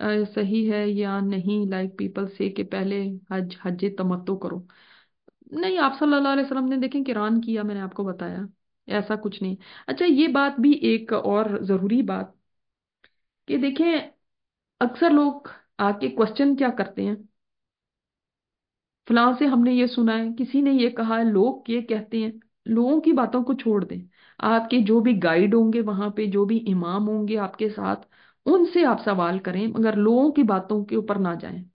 सही है या नहीं, लाइक पीपल से कि पहले हज हज तमत्तो करो। नहीं, आप सल्लल्लाहु अलैहि वसल्लम ने देखें किरान किया, मैंने आपको बताया। ऐसा कुछ नहीं। अच्छा, ये बात भी एक और जरूरी बात कि देखें, अक्सर लोग आके क्वेश्चन क्या करते हैं, फलां से हमने ये सुना है, किसी ने ये कहा है, लोग ये कहते हैं। लोगों की बातों को छोड़ दें। आपके जो भी गाइड होंगे वहां पे, जो भी इमाम होंगे आपके साथ, उनसे आप सवाल करें, मगर लोगों की बातों के ऊपर ना जाएं।